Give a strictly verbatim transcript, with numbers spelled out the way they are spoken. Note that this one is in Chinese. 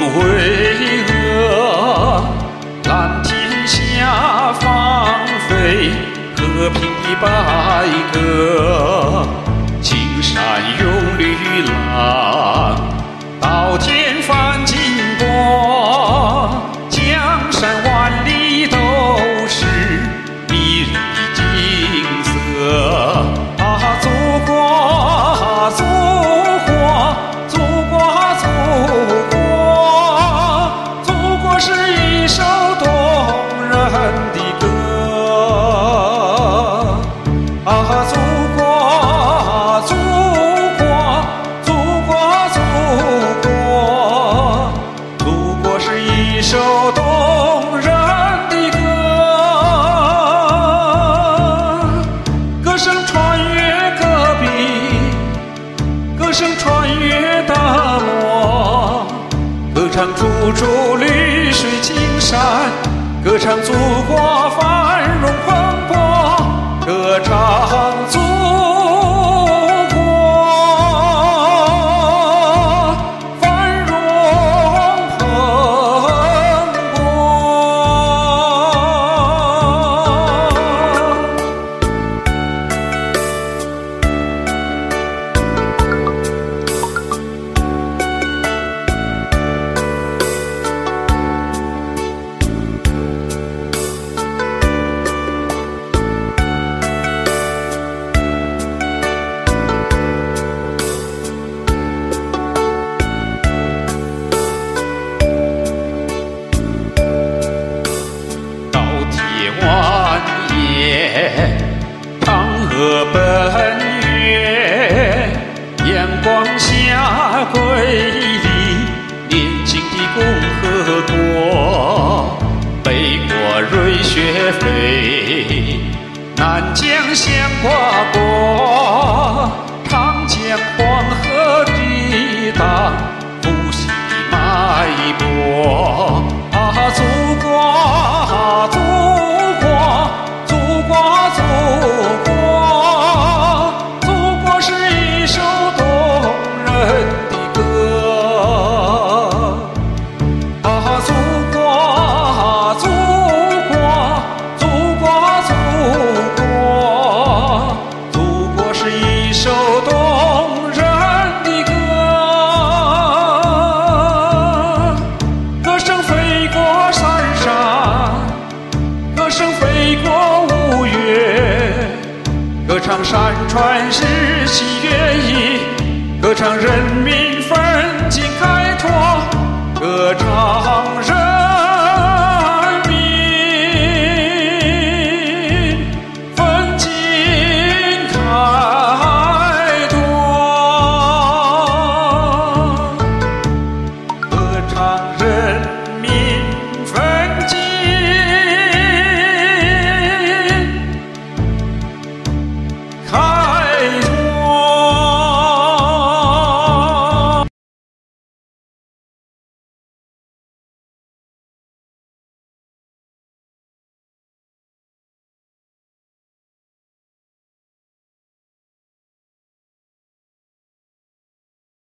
巍峨，蓝天下放飞和平的白鸽，青山永绿蓝，稻田泛金光，江山万里都是迷人的景色。啊，祖国，祖国，祖国，祖国，祖国是一首动人的歌。啊，祖国，祖国，祖国，祖国，祖国是一首动人的歌，歌声穿越戈壁，歌声穿越大漠，歌唱处处绿水青山，歌唱祖国繁荣蓬勃，歌唱祖国繁荣蓬勃。长河奔月，阳光下瑰丽年轻的共和国，北国瑞雪飞，南疆相挂国，长江黄河抵达复兴的脉搏。啊，祖国，祖国，祖国，祖国，祖国是一首动人的歌。啊，祖国，祖国，祖国，祖国，祖国是一首动人的歌。歌声飞过山上，歌声飞过五岳，歌唱山川日新月异，歌唱人民奋进开拓，歌唱人民奋进开拓，歌唱人